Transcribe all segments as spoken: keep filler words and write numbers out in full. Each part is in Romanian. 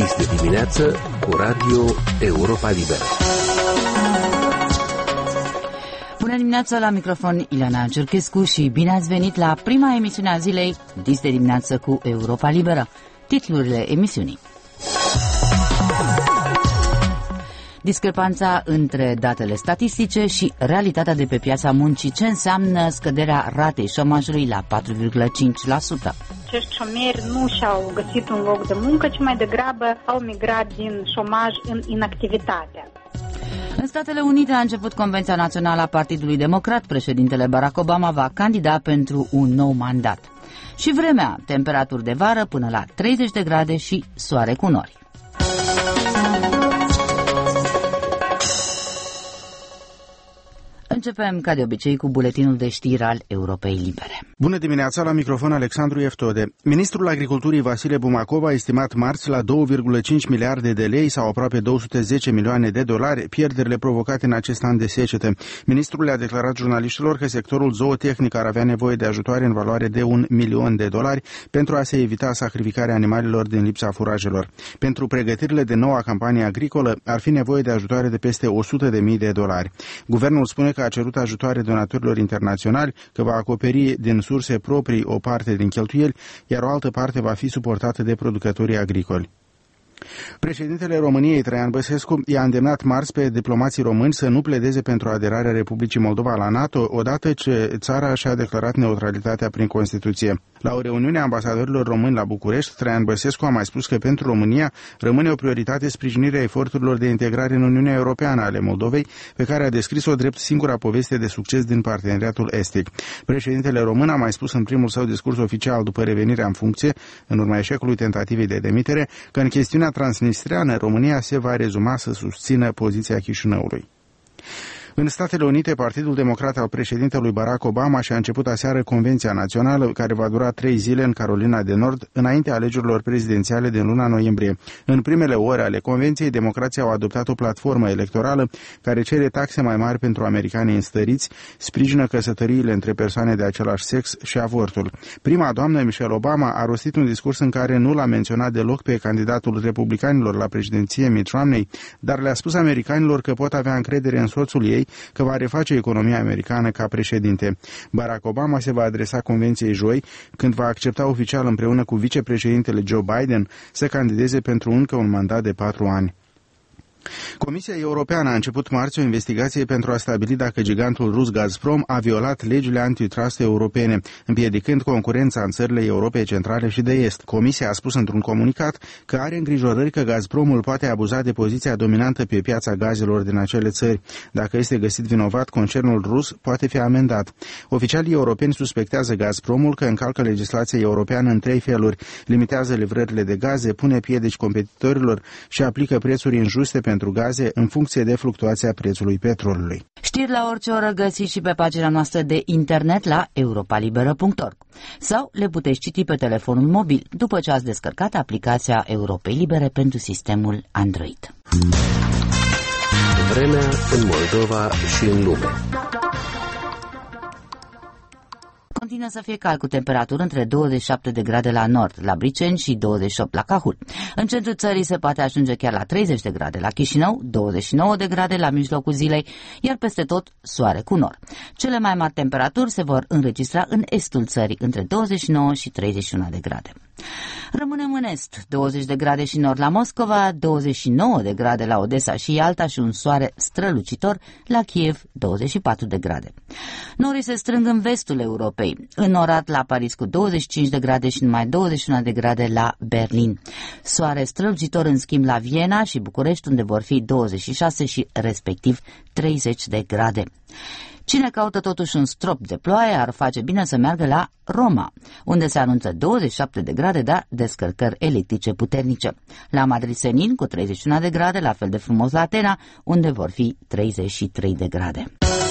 Dis de dimineață cu Radio Europa Liberă. Bună dimineața, la microfon Ileana Ciurchescu și bine ați venit la prima emisiune a zilei Dis de dimineață cu Europa Liberă. Titlurile emisiunii: discrepanța între datele statistice și realitatea de pe piața muncii. Ce înseamnă scăderea ratei șomajului la patru virgulă cinci la sută? Acești șomeri nu și-au găsit un loc de muncă, ci mai degrabă au migrat din șomaj în inactivitate. În Statele Unite a început Convenția Națională a Partidului Democrat. Președintele Barack Obama va candida pentru un nou mandat. Și vremea, temperaturi de vară până la treizeci de grade și soare cu nori. Începem, ca de obicei, cu buletinul de știri al Europei Libere. Bună dimineața, la microfon Alexandru Eftode. Ministrul Agriculturii Vasile Bumacov a estimat marți la două virgulă cinci miliarde de lei sau aproape două sute zece milioane de dolari pierderile provocate în acest an de secete. Ministrul le-a declarat jurnaliștilor că sectorul zootehnic ar avea nevoie de ajutoare în valoare de un milion de dolari pentru a se evita sacrificarea animalelor din lipsa furajelor. Pentru pregătirile de noua campanie agricolă ar fi nevoie de ajutoare de peste o sută de mii de dolari. Guvernul spune că a cerut ajutoare donatorilor internaționali, că va acoperi din surse proprii o parte din cheltuieli, iar o altă parte va fi suportată de producătorii agricoli. Președintele României, Traian Băsescu, i-a îndemnat marți pe diplomații români să nu pledeze pentru aderarea Republicii Moldova la NATO, odată ce țara și-a declarat neutralitatea prin Constituție. La o reuniune a ambasadorilor români la București, Traian Băsescu a mai spus că pentru România rămâne o prioritate sprijinirea eforturilor de integrare în Uniunea Europeană ale Moldovei, pe care a descris-o drept singura poveste de succes din parteneriatul estic. Președintele român a mai spus în primul său discurs oficial după revenirea în funcție, în urma eșecului tentativei de demitere, că în chestiunea transnistreană România se va rezuma să susțină poziția Chișinăului. În Statele Unite, Partidul Democrat al președintelui Barack Obama și-a început aseară Convenția Națională, care va dura trei zile în Carolina de Nord, înaintea alegerilor prezidențiale din luna noiembrie. În primele ore ale convenției, democrații au adoptat o platformă electorală care cere taxe mai mari pentru americanii înstăriți, sprijină căsătoriile între persoane de același sex și avortul. Prima doamnă, Michelle Obama, a rostit un discurs în care nu l-a menționat deloc pe candidatul republicanilor la președinție, Mitt Romney, dar le-a spus americanilor că pot avea încredere în soțul ei, că va reface economia americană ca președinte. Barack Obama se va adresa convenției joi, când va accepta oficial împreună cu vicepreședintele Joe Biden să candideze pentru încă un mandat de patru ani. Comisia Europeană a început marți o investigație pentru a stabili dacă gigantul rus Gazprom a violat legile antitrust europene, împiedicând concurența în țările Europei Centrale și de Est. Comisia a spus într-un comunicat că are îngrijorări că Gazpromul poate abuza de poziția dominantă pe piața gazelor din acele țări. Dacă este găsit vinovat, concernul rus poate fi amendat. Oficialii europeni suspectează Gazpromul că încalcă legislația europeană în trei feluri: limitează livrările de gaze, pune piedici competitorilor și aplică prețuri injuste pentru pentru gaze în funcție de fluctuația prețului petrolului. Știri la orice oră găsiți și pe pagina noastră de internet la europa liberă punct org sau le puteți citi pe telefonul mobil după ce ați descărcat aplicația Europei Libere pentru sistemul Android. Vremea în Moldova și în lume. Continuă să fie cald cu temperaturi între douăzeci și șapte de grade la nord, la Briceni, și douăzeci și opt la Cahul. În centrul țării se poate ajunge chiar la treizeci de grade la Chișinău, douăzeci și nouă de grade la mijlocul zilei, iar peste tot soare cu nor. Cele mai mari temperaturi se vor înregistra în estul țării, între douăzeci și nouă și treizeci și unu de grade. Rămânem în est, douăzeci de grade și nord la Moscova, douăzeci și nouă de grade la Odessa și Ialta și un soare strălucitor la Kiev, douăzeci și patru de grade. Norii se strâng în vestul Europei, înorat la Paris cu douăzeci și cinci de grade și numai douăzeci și unu de grade la Berlin. Soare strălucitor în schimb la Viena și București, unde vor fi douăzeci și șase și respectiv treizeci de grade. Cine caută totuși un strop de ploaie ar face bine să meargă la Roma, unde se anunță douăzeci și șapte de grade, dar descărcări electrice puternice. La Madrid senin cu treizeci și unu de grade, la fel de frumos la Atena, unde vor fi treizeci și trei de grade.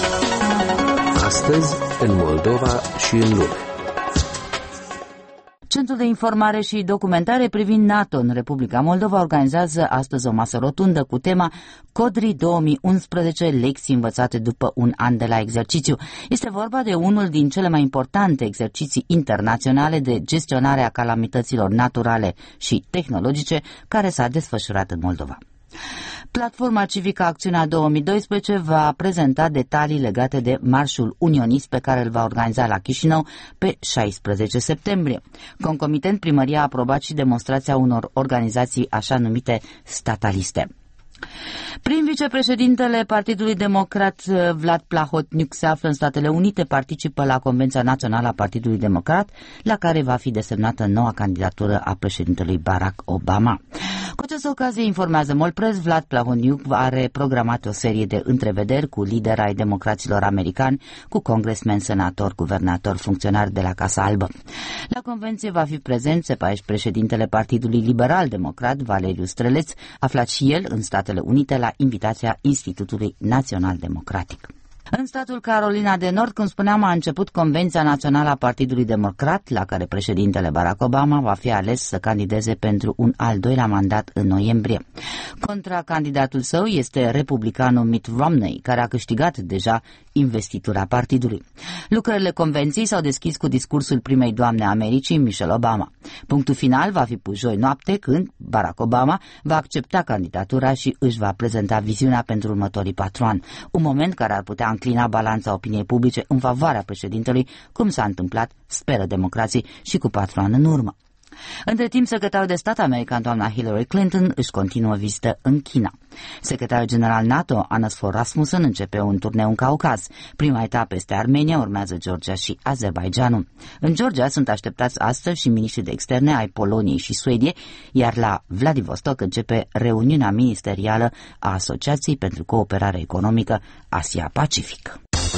Astăzi, în Moldova și în lume. Centrul de Informare și Documentare privind NATO în Republica Moldova organizează astăzi o masă rotundă cu tema Codri două mii unsprezece, lecții învățate după un an de la exercițiu. Este vorba de unul din cele mai importante exerciții internaționale de gestionare a calamităților naturale și tehnologice care s-a desfășurat în Moldova. Platforma civică Acțiunea două mii doisprezece va prezenta detalii legate de marșul unionist pe care îl va organiza la Chișinău pe șaisprezece septembrie. Concomitent, primăria a aprobat și demonstrația unor organizații așa numite stataliste. Prin vicepreședintele Partidului Democrat Vlad Plahotniuc se află în Statele Unite, participă la Convenția Națională a Partidului Democrat, la care va fi desemnată noua candidatură a președintelui Barack Obama. Cu această ocazie, informează Molpress, Vlad Plahotniuc are programat o serie de întrevederi cu lideri ai democraților americani, cu congresmeni, senatori, guvernatori, funcționari de la Casa Albă. La convenție va fi prezent, se pare, președintele Partidului Liberal Democrat, Valeriu Streleț, aflat și el în Statele Unite la invitația Institutului Național Democratic. În statul Carolina de Nord, cum spuneam, a început Convenția Națională a Partidului Democrat, la care președintele Barack Obama va fi ales să candideze pentru un al doilea mandat în noiembrie. Contra candidatul său este republicanul Mitt Romney, care a câștigat deja investitura partidului. Lucrările convenției s-au deschis cu discursul primei doamne a Americii, Michelle Obama. Punctul final va fi pus joi noapte, când Barack Obama va accepta candidatura și își va prezenta viziunea pentru următorii patru ani, un moment care ar putea înclina balanța opiniei publice în favoarea președintelui, cum s-a întâmplat, speră democrații, și cu patru ani în urmă. Între timp, secretarul de stat american, doamna Hillary Clinton, își continuă vizită în China. Secretarul general NATO, Anders Fogh Rasmussen, începe un turneu în Caucaz. Prima etapă este Armenia, urmează Georgia și Azerbaidjanul. În Georgia sunt așteptați astăzi și miniștrii de externe ai Poloniei și Suediei, iar la Vladivostok începe reuniunea ministerială a Asociației pentru Cooperare Economică Asia-Pacific.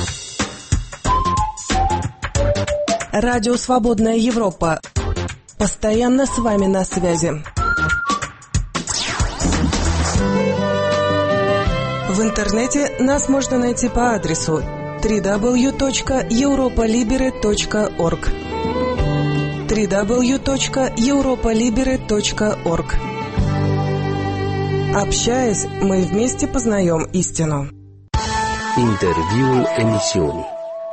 Радио «Свободная Европа». Постоянно с вами на связи. В интернете нас можно найти по адресу дабл ю дабл ю дабл ю точка европа либере точка орг дабл ю дабл ю дабл ю точка европа либере точка орг. Общаясь, мы вместе познаем истину. Interviul emisiunii.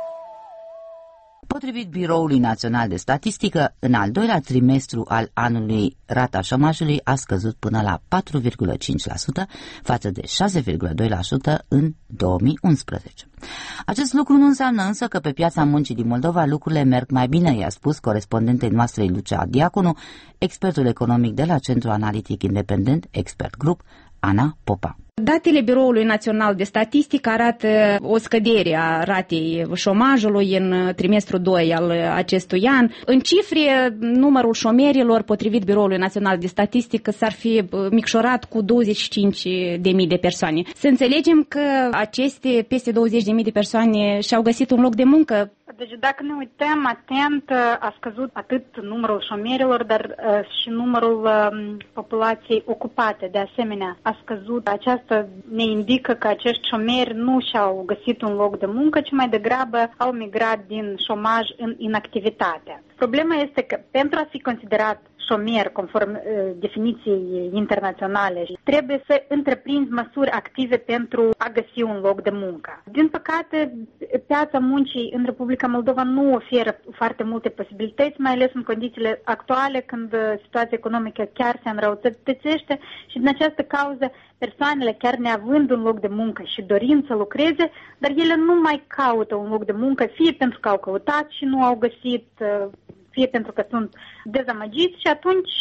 Potrivit Biroului Național de Statistică, în al doilea trimestru al anului, rata șomajului a scăzut până la patru virgulă cinci la sută față de șase virgulă doi la sută în două mii unsprezece. Acest lucru nu înseamnă însă că pe piața muncii din Moldova lucrurile merg mai bine, i-a spus corespondentei noastrei Lucia Diaconu, expertul economic de la Centrul Analitic Independent Expert Group, Ana Popa. Datele Biroului Național de Statistică arată o scădere a ratei șomajului în trimestrul doi al acestui an. În cifre, numărul șomerilor, potrivit Biroului Național de Statistică, s-ar fi micșorat cu douăzeci și cinci de mii de persoane. Să înțelegem că aceste peste douăzeci de mii de persoane și-au găsit un loc de muncă. Deci dacă ne uităm atent, a scăzut atât numărul șomerilor, dar uh, și numărul uh, populației ocupate. De asemenea, a scăzut. Aceasta ne indică că acești șomeri nu și-au găsit un loc de muncă, ci mai degrabă au migrat din șomaj în inactivitate. Problema este că pentru a fi considerat șomer, conform uh, definiției internaționale, trebuie să întreprinzi măsuri active pentru a găsi un loc de muncă. Din păcate, piața muncii în Republica Moldova nu oferă foarte multe posibilități, mai ales în condițiile actuale, când situația economică chiar se înrăutățește și din această cauză persoanele, chiar neavând un loc de muncă și dorind să lucreze, dar ele nu mai caută un loc de muncă, fie pentru că au căutat și nu au găsit, fie pentru că sunt dezamăgiți și atunci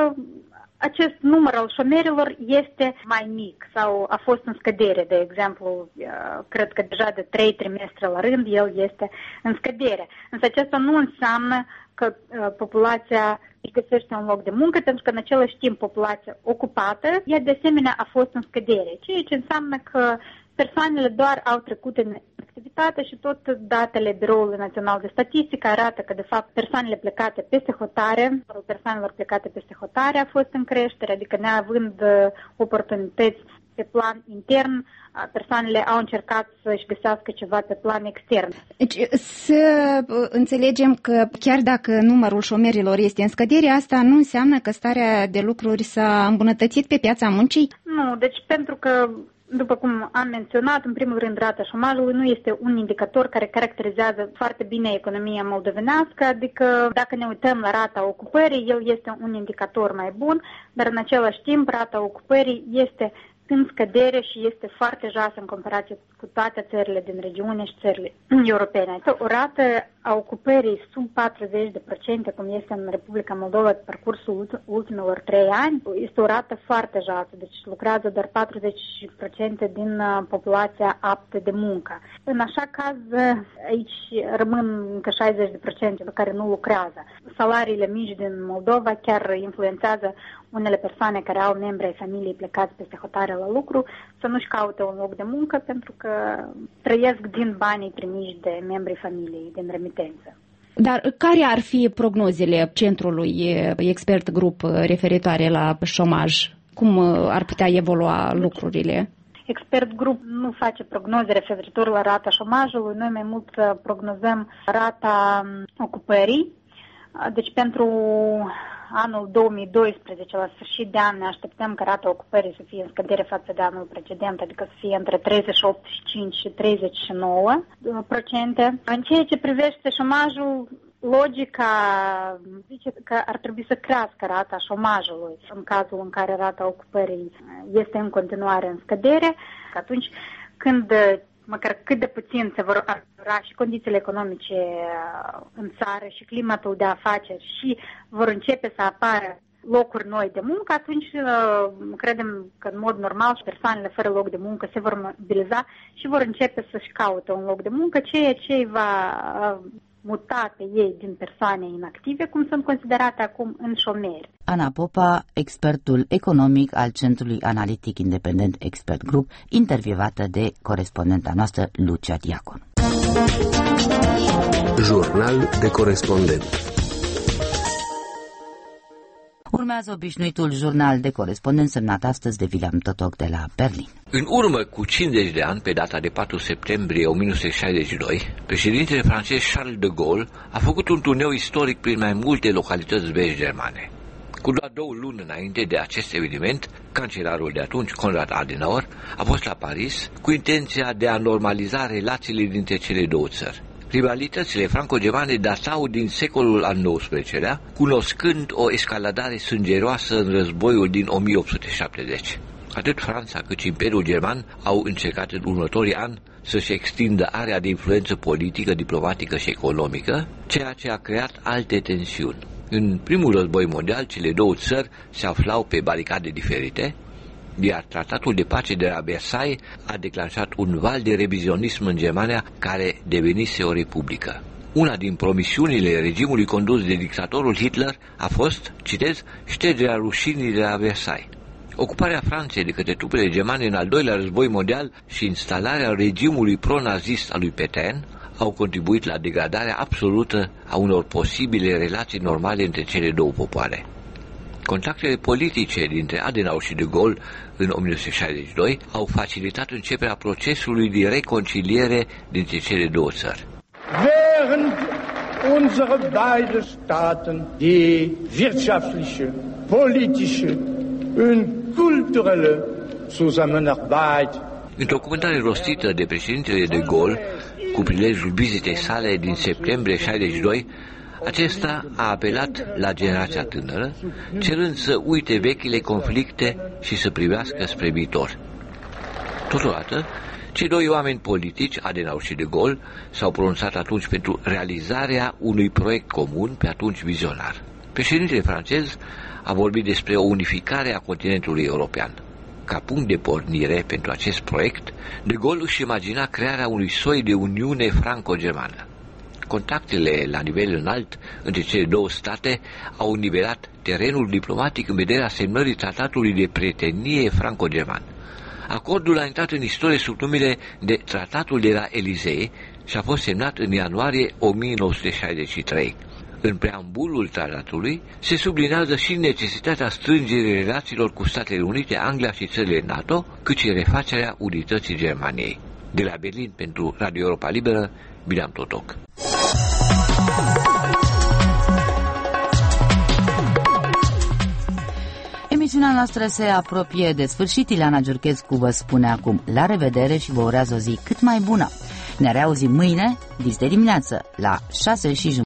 acest număr al șomerilor este mai mic sau a fost în scădere. De exemplu, cred că deja de trei trimestre la rând el este în scădere. Însă acesta nu înseamnă că populația își găsește un loc de muncă, pentru că în același timp populația ocupată, ea de asemenea a fost în scădere, ceea ce înseamnă că persoanele doar au trecut în activitate și tot datele Biroului Național de Statistică arată că, de fapt, persoanele plecate peste hotare, persoanelor plecate peste hotare a fost în creștere, adică neavând oportunități pe plan intern, persoanele au încercat să-și găsească ceva pe plan extern. Deci, să înțelegem că chiar dacă numărul șomerilor este în scădere, asta nu înseamnă că starea de lucruri s-a îmbunătățit pe piața muncii? Nu, deci pentru că, după cum am menționat, în primul rând rata șomajului nu este un indicator care caracterizează foarte bine economia moldovenească, adică dacă ne uităm la rata ocupării, el este un indicator mai bun, dar în același timp rata ocupării este în scădere și este foarte joasă în comparație cu toate țările din regiune și țările europene. O rată a ocupării sub patruzeci la sută, cum este în Republica Moldova pe parcursul ultimilor trei ani, este o rată foarte joasă, deci lucrează doar patruzeci la sută din populația aptă de muncă. În așa caz, aici rămân încă șaizeci la sută care nu lucrează. Salariile mici din Moldova chiar influențează unele persoane care au membri ai familiei plecați peste hotare la lucru să nu-și caute un loc de muncă pentru că trăiesc din banii primiși de membrii familiei, din remitență. Dar care ar fi prognozele Centrului Expert Group referitoare la șomaj? Cum ar putea evolua lucrurile? Expert Group nu face prognoze referitor la rata șomajului, noi mai mult prognozăm rata ocupării. Deci pentru anul două mii doisprezece, la sfârșit de an, ne așteptăm ca rata ocupării să fie în scădere față de anul precedent, adică să fie între treizeci și opt și cinci și treizeci și nouă procente. În ceea ce privește șomajul, logica zice că ar trebui să crească rata șomajului în cazul în care rata ocupării este în continuare în scădere, că atunci când măcar cât de puțin se vor ajutora și condițiile economice în țară și climatul de afaceri și vor începe să apară locuri noi de muncă, atunci credem că în mod normal persoanele fără loc de muncă se vor mobiliza și vor începe să-și caute un loc de muncă, ceea ce îi va muta pe ei din persoane inactive, cum sunt considerate acum, în șomeri. Ana Popa, expertul economic al Centrului Analitic Independent Expert Group, intervievată de corespondenta noastră Lucia Diacon. Jurnal de corespondent. Urmează obișnuitul jurnal de corespondent semnat astăzi de William Totoc de la Berlin. În urmă cu cincizeci de ani, pe data de patru septembrie o mie nouă sute șaizeci și doi, președintele francez Charles de Gaulle a făcut un turneu istoric prin mai multe localități vest germane. Cu doar două luni înainte de acest eveniment, cancelarul de atunci, Konrad Adenauer, a fost la Paris cu intenția de a normaliza relațiile dintre cele două țări. Rivalitățile franco-germane datau din secolul al nouăsprezecelea, cunoscând o escaladare sângeroasă în războiul din o mie opt sute șaptezeci. Atât Franța cât și Imperiul German au încercat în următorii ani să-și extindă area de influență politică, diplomatică și economică, ceea ce a creat alte tensiuni. În primul război mondial, cele două țări se aflau pe baricade diferite, iar tratatul de pace de la Versailles a declanșat un val de revizionism în Germania care devenise o republică. Una din promisiunile regimului condus de dictatorul Hitler a fost, citez, ștergerea rușinii de la Versailles. Ocuparea Franței de către trupele germane în al doilea război mondial și instalarea regimului pro-nazist al lui Pétain au contribuit la degradarea absolută a unor posibile relații normale între cele două popoare. Contactele politice dintre Adenauer și de Gaulle în o mie nouă sute șaizeci și doi au facilitat începerea procesului de reconciliere dintre cele două țări. Während unsere beide Staaten die wirtschaftliche, politische und kulturelle Zusammenarbeit. Într-o comentare rostită de președintele de Gaulle, cu prilejul vizitei sale din septembrie șaizeci și doi, acesta a apelat la generația tânără, cerând să uite vechile conflicte și să privească spre viitor. Totodată, cei doi oameni politici, Adenauer și de Gaulle, s-au pronunțat atunci pentru realizarea unui proiect comun, pe atunci vizionar. Președintele francez a vorbit despre o unificare a continentului european. Ca punct de pornire pentru acest proiect, de Gaulle își imagina crearea unui soi de uniune franco-germană. Contactele la nivel înalt între cele două state au nivelat terenul diplomatic în vederea semnării tratatului de prietenie franco-german. Acordul a intrat în istorie sub numele de Tratatul de la Elysee și a fost semnat în ianuarie o mie nouă sute șaizeci și trei. În preambulul tratatului se sublinează și necesitatea strângerii relațiilor cu Statele Unite, Anglia și țările NATO, cât și refacerea unității Germaniei. De la Berlin, pentru Radio Europa Liberă, Bileam Totoc. Emisiunea noastră se apropie de sfârșit. Ileana Giurchescu vă spune acum la revedere și vă urează o zi cât mai bună. Ne reauzim mâine, dis de dimineață, la șase și jumătate.